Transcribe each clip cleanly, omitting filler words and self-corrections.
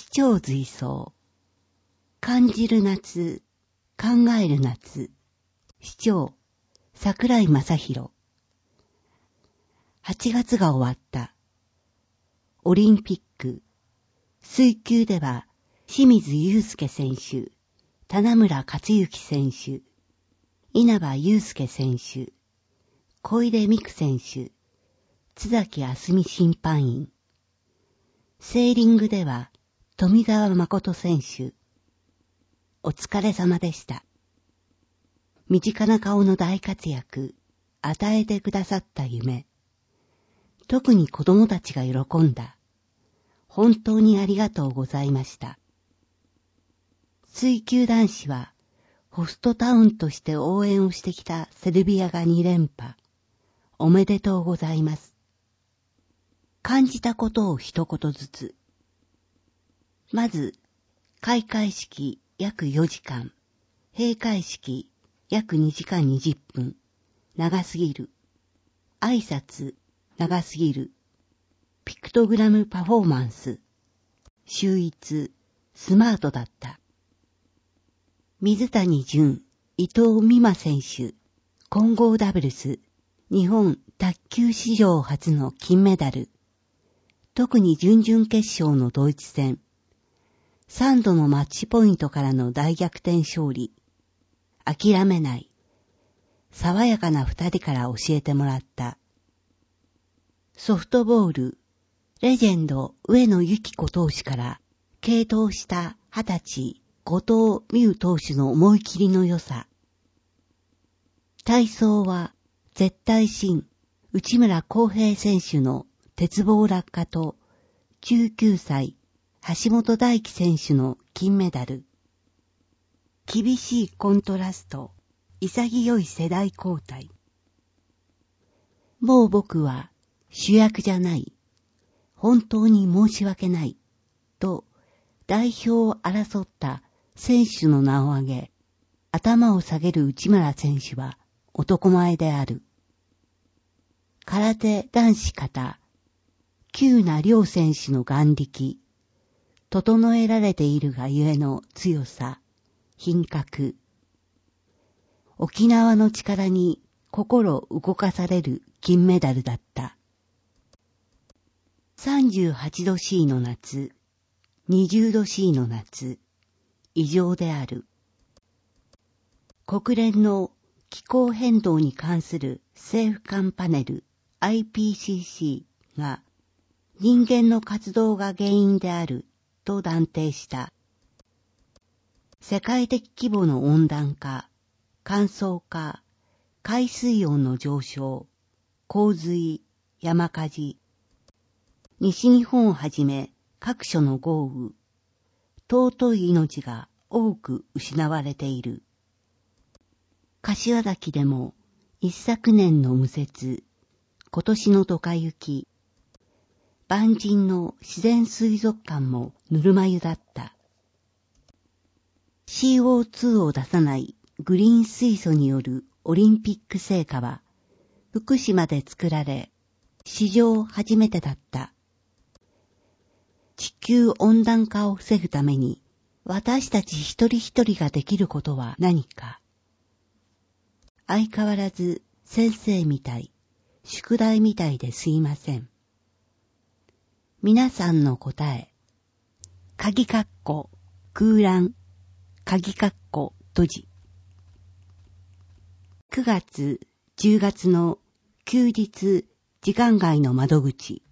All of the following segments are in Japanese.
長随想。感じる夏、考える夏。市長、桜井正宏。8月が終わった。オリンピック。水球では、清水祐介選手、棚村克之選手、稲葉祐介選手、小出美久選手、津崎あすみ審判員。セーリングでは、富澤誠選手。お疲れ様でした。身近な顔の大活躍、与えてくださった夢。特に子供たちが喜んだ。本当にありがとうございました。水球男子は、ホストタウンとして応援をしてきたセルビアが2連覇。おめでとうございます。感じたことを一言ずつ。まず、開会式約4時間、閉会式約2時間20分、長すぎる。挨拶、長すぎる。ピクトグラムパフォーマンス、秀逸、スマートだった。水谷隼、伊藤美誠選手、混合ダブルス、日本卓球史上初の金メダル。特に準々決勝のドイツ戦。3度のマッチポイントからの大逆転勝利。諦めない。爽やかな2人から教えてもらった。ソフトボール、レジェンド上野由岐子投手から継投した20歳後藤美優投手の思い切りの良さ。体操は絶対新内村航平選手の鉄棒落下と19歳橋本大輝選手の金メダル。厳しいコントラスト、潔い世代交代。もう僕は主役じゃない。本当に申し訳ない。と代表を争った選手の名を挙げ、頭を下げる内村選手は男前である。空手男子形、急な両選手の眼力、整えられているがゆえの強さ、品格。沖縄の力に心動かされる金メダルだった。38度 C の夏、20度 C の夏、異常である。国連の気候変動に関する政府間パネル IPCC が人間の活動が原因であると断定した。世界的規模の温暖化、乾燥化、海水温の上昇、洪水、山火事、西日本をはじめ各所の豪雨、尊い命が多く失われている。柏崎でも一昨年の無雪、今年のドカ雪、万人の自然水族館もぬるま湯だった。CO2 を出さないグリーン水素によるオリンピック聖火は福島で作られ、史上初めてだった。地球温暖化を防ぐために私たち一人一人ができることは何か。相変わらず先生みたい、宿題みたいですいません。皆さんの答え。鍵括弧、空欄、鍵括弧、閉じ。9月、10月の休日、時間外の窓口。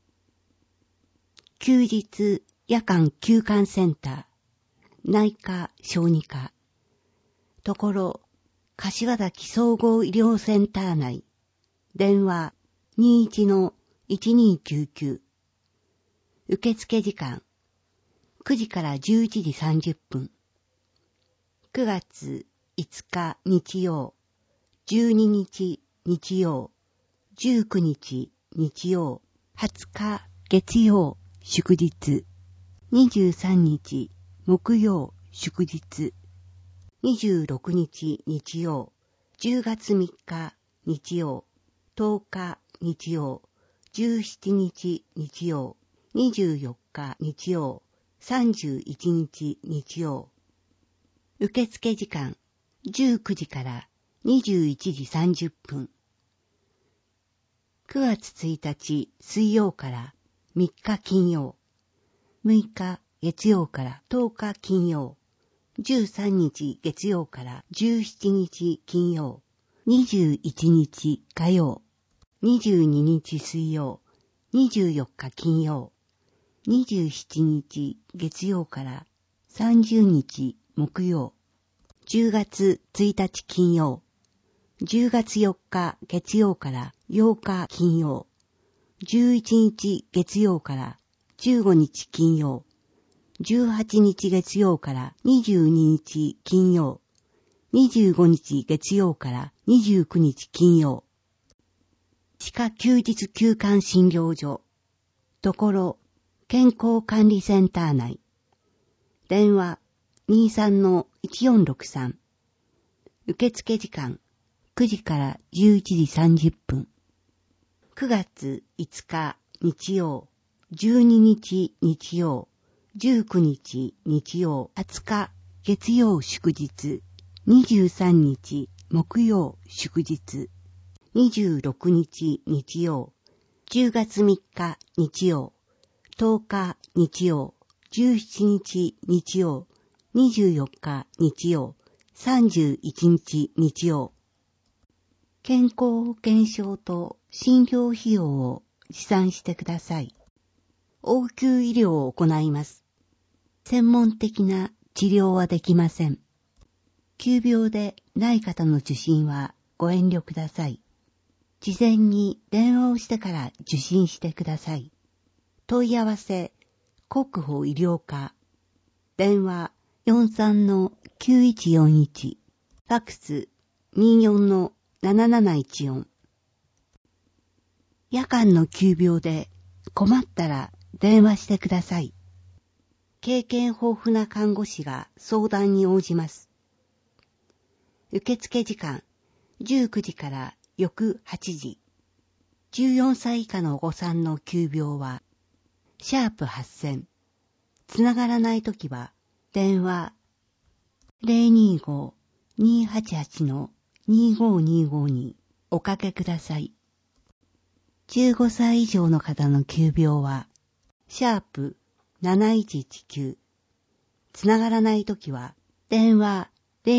休日、夜間休館センター。内科、小児科。ところ、柏崎総合医療センター内。電話、21-1299。受付時間、9時から11時30分。9月5日日曜、12日日曜、19日日曜、20日月曜祝日、23日木曜祝日、26日日曜、10月3日日曜、10日日曜、17日日曜、24日日曜、 31日日曜。受付時間19時から21時30分。9月1日水曜から3日金曜。6日月曜から10日金曜。13日月曜から17日金曜。21日火曜。22日水曜。24日金曜。27日月曜から30日木曜。10月1日金曜。10月4日月曜から8日金曜。11日月曜から15日金曜。18日月曜から22日金曜。25日月曜から29日金曜。歯科休日休館診療所。ところ健康管理センター内。電話 23-1463。受付時間9時から11時30分。9月5日日曜、12日日曜、19日日曜、20日月曜祝日、23日木曜祝日、26日日曜、10月3日日曜、10日日曜、17日日曜、24日日曜、31日日曜。健康保険証と診療費用を持参してください。応急医療を行います。専門的な治療はできません。急病でない方の受診はご遠慮ください。事前に電話をしてから受診してください。問い合わせ、国保医療課。電話 43-9141。ファックス 24-7714。夜間の急病で困ったら電話してください。経験豊富な看護師が相談に応じます。受付時間19時から翌8時。14歳以下のお子さんの急病は、#8000。つながらないときは、電話 025-288-2525 におかけください。15歳以上の方の急病は、#7119。つながらないときは、電話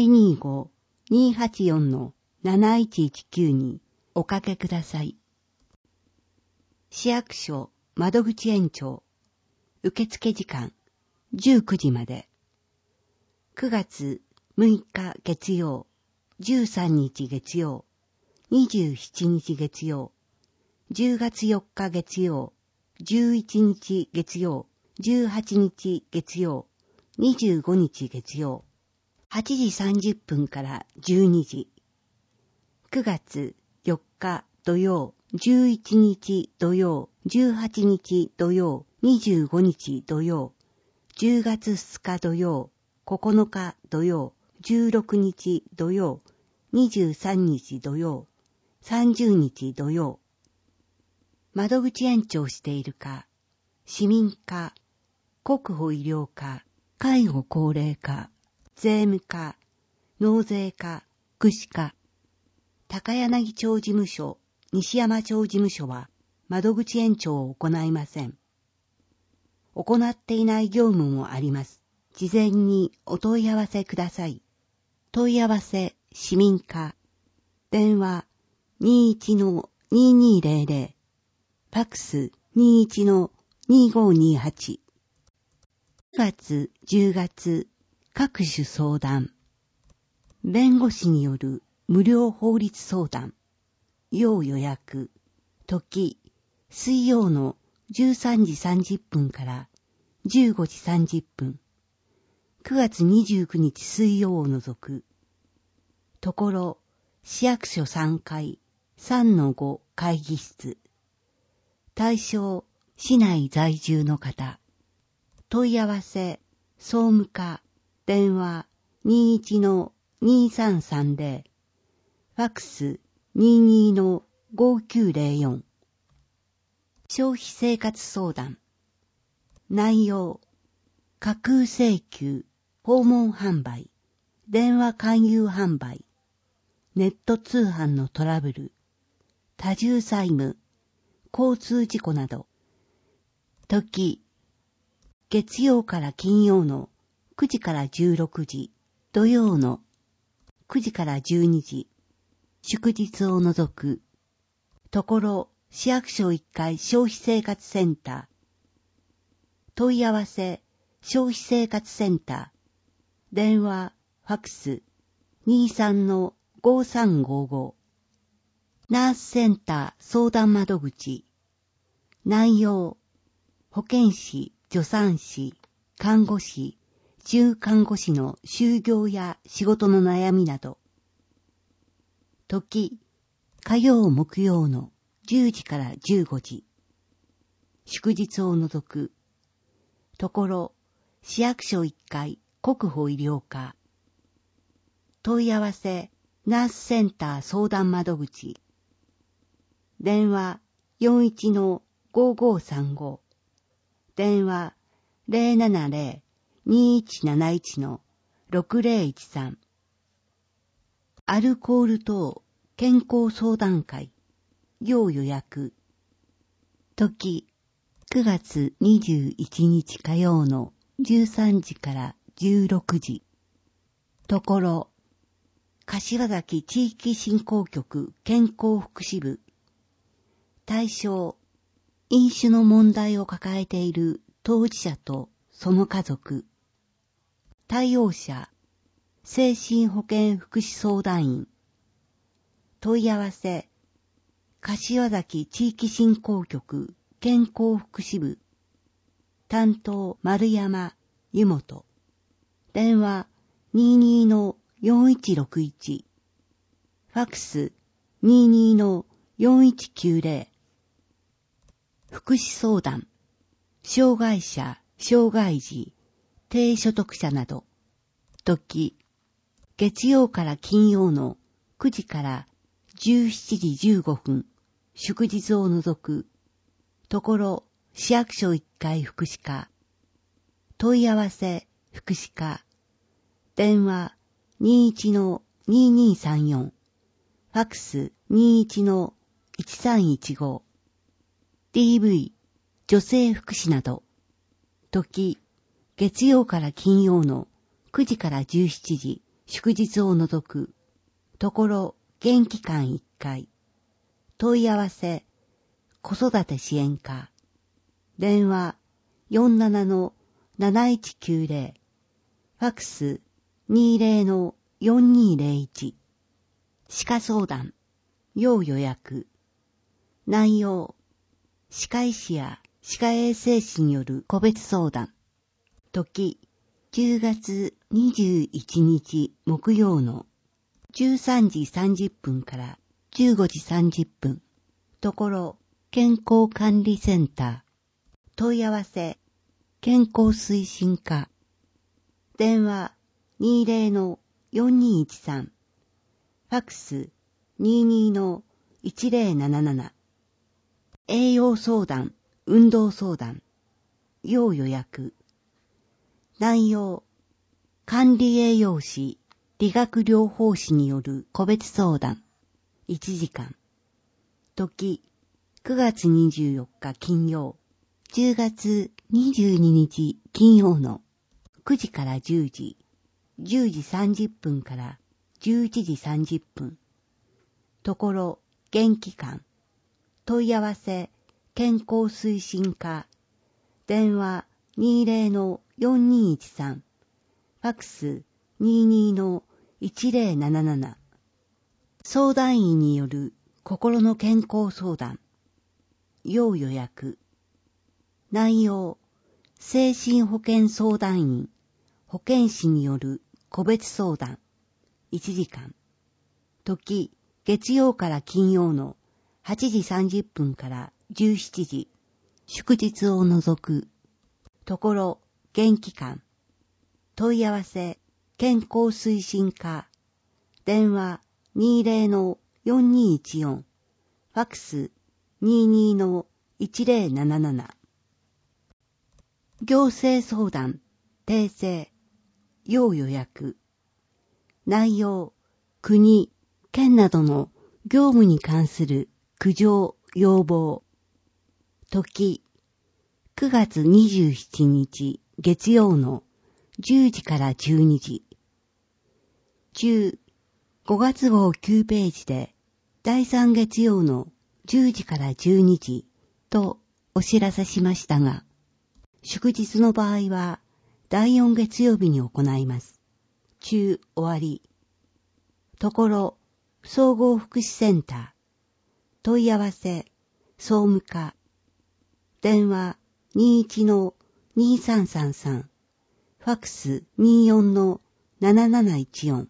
025-284-7119 におかけください。市役所窓口延長。受付時間19時まで。9月6日月曜、13日月曜、27日月曜、10月4日月曜、11日月曜、18日月曜、25日月曜、8時30分から12時。9月4日土曜、11日土曜、18日土曜、25日土曜、10月2日土曜、9日土曜、16日土曜、23日土曜、30日土曜。窓口延長しているか、市民課、国保医療課、介護高齢課、税務課、納税課、福祉課、高柳町事務所、西山町事務所は窓口延長を行いません。行っていない業務もあります。事前にお問い合わせください。問い合わせ市民課。電話 21-2200。ファックス 21-2528。9月、10月、各種相談。弁護士による無料法律相談。要予約。時、水曜の13時30分から15時30分。9月29日水曜を除く。ところ、市役所3階 3-5 会議室。対象、市内在住の方。問い合わせ、総務課、電話 21-2330。ファックス 22-5904。消費生活相談。内容。 架空請求、訪問販売、電話勧誘販売、ネット通販のトラブル、多重債務、交通事故など、時、月曜から金曜の9時から16時、土曜の9時から12時、祝日を除く、ところ市役所1階消費生活センター、問い合わせ消費生活センター、電話、ファックス、23-5355、ナースセンター相談窓口、内容、保健師、助産師、看護師、準看護師の就業や仕事の悩みなど。時、火曜木曜の10時から15時。祝日を除く。ところ、市役所1階国保医療課。問い合わせ、ナースセンター相談窓口。電話 41-5535。電話 070-2171-6013。アルコール等健康相談会。要予約。時、9月21日火曜の13時から16時。ところ、柏崎地域振興局健康福祉部。対象、飲酒の問題を抱えている当事者とその家族。対応者、精神保健福祉相談員。問い合わせ、柏崎地域振興局健康福祉部。担当丸山湯本。電話 22-4161。ファックス 22-4190。福祉相談、障害者、障害児、低所得者など。時、月曜から金曜の9時から17時15分、祝日を除く。ところ、市役所1階福祉課。問い合わせ、福祉課。電話 21-2234。ファックス 21-1315。DV、女性福祉など。時、月曜から金曜の9時から17時、祝日を除く。ところ、現期間1回。問い合わせ、子育て支援課。電話 47-7190。ファックス 20-4201。歯科相談、要予約。内容、歯科医師や歯科衛生士による個別相談。時、10月21日木曜の13時30分から15時30分。ところ、健康管理センター。問い合わせ、健康推進課。電話 20-4213。ファックス 22-1077。栄養相談、運動相談。要予約。内容、管理栄養士、理学療法士による個別相談。1時間。時、9月24日金曜、10月22日金曜の9時から10時、10時30分から11時30分。ところ、現期間。問い合わせ、健康推進課。電話 20-4213。ファックス 22-1077。相談員による心の健康相談。要予約。内容、精神保健相談員、保健師による個別相談。1時間。時、月曜から金曜の8時30分から17時。祝日を除く。ところ、現期間。問い合わせ、健康推進課。電話 20-4214。ファックス 22-1077。行政相談、 訂正、要予約。内容、国、県などの業務に関する苦情、要望。時、9月27日月曜の10時から12時。中、5月号9ページで第3月曜の10時から12時とお知らせしましたが、祝日の場合は第4月曜日に行います。中終わり。ところ、総合福祉センター。問い合わせ、総務課。電話21-2333。ファクス24-7714。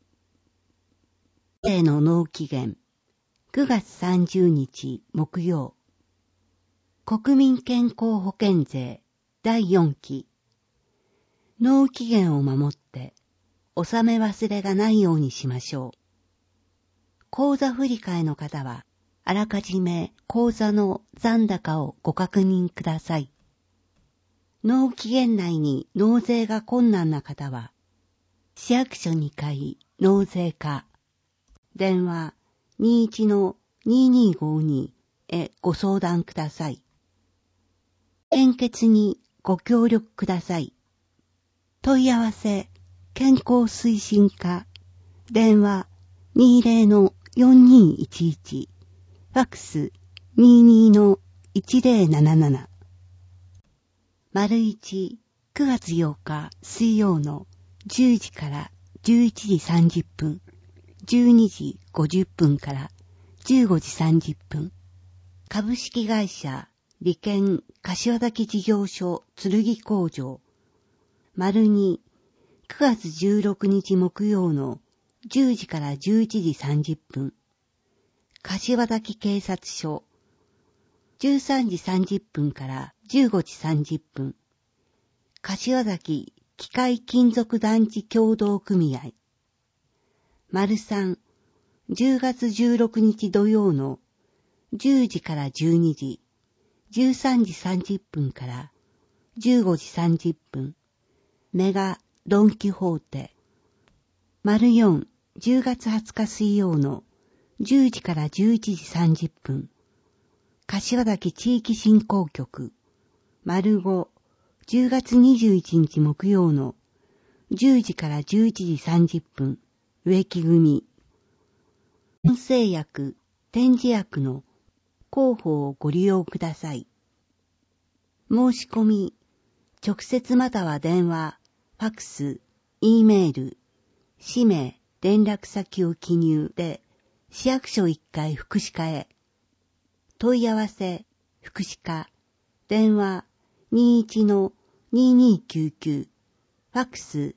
例の納期限。9月30日木曜。国民健康保険税第4期。納期限を守って納め忘れがないようにしましょう。口座振替の方はあらかじめ口座の残高をご確認ください。納期限内に納税が困難な方は市役所2階納税課電話21-2252へご相談ください。献血にご協力ください。問い合わせ、健康推進課、電話20-4211、ファクス22-1077。丸1、9月8日水曜の10時から11時30分、12時50分から15時30分。株式会社利権柏崎事業所剣工場。丸2、9月16日木曜の10時から11時30分。柏崎警察署。13時30分から15時30分。柏崎機械金属団地協同組合。丸3、10月16日土曜の10時から12時、13時30分から15時30分。メガドンキホーテ。丸4、10月20日水曜の10時から11時30分。柏崎地域振興局。丸5、10月21日木曜の10時から11時30分。植木組。音声薬、点字薬の広報をご利用ください。申し込み、直接または電話、ファクス、Eメール、氏名、連絡先を記入で、市役所1階福祉課へ。問い合わせ、福祉課、電話21-2299、ファクス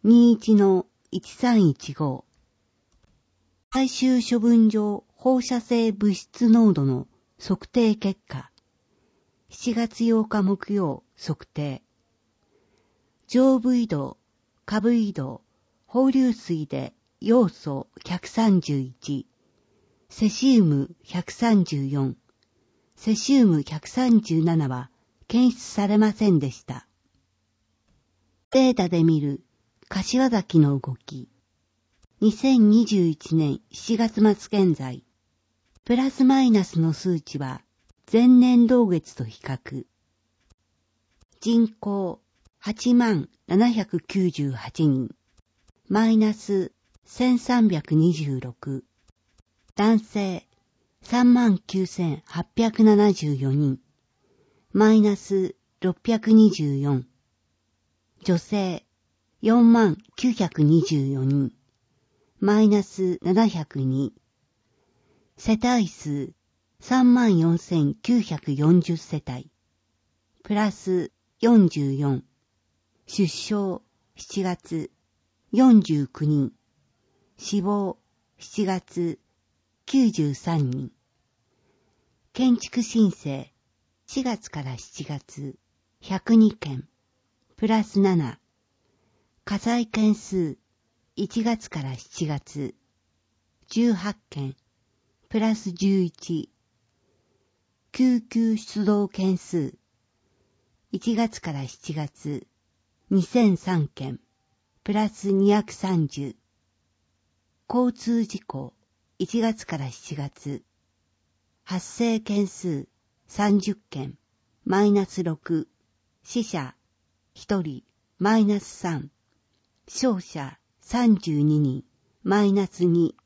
21-1315。最終処分場放射性物質濃度の測定結果。7月8日木曜測定。上部緯度、下部緯度、放流水で要素131、セシウム134、セシウム137は検出されませんでした。データで見る柏崎の動き。2021年7月末現在、プラスマイナスの数値は前年同月と比較。人口8798人、マイナス1326。男性39874人、マイナス624。女性40924人、マイナス702。世帯数34,940世帯、プラス44。出生7月49人、死亡7月93人。建築申請4月から7月102件、プラス7。火災件数1月から7月18件、プラス11。救急出動件数1月から7月 2003件、プラス230。交通事故、1月から7月。発生件数、30件、マイナス6。死者、1人、マイナス3。傷者、32人、マイナス2。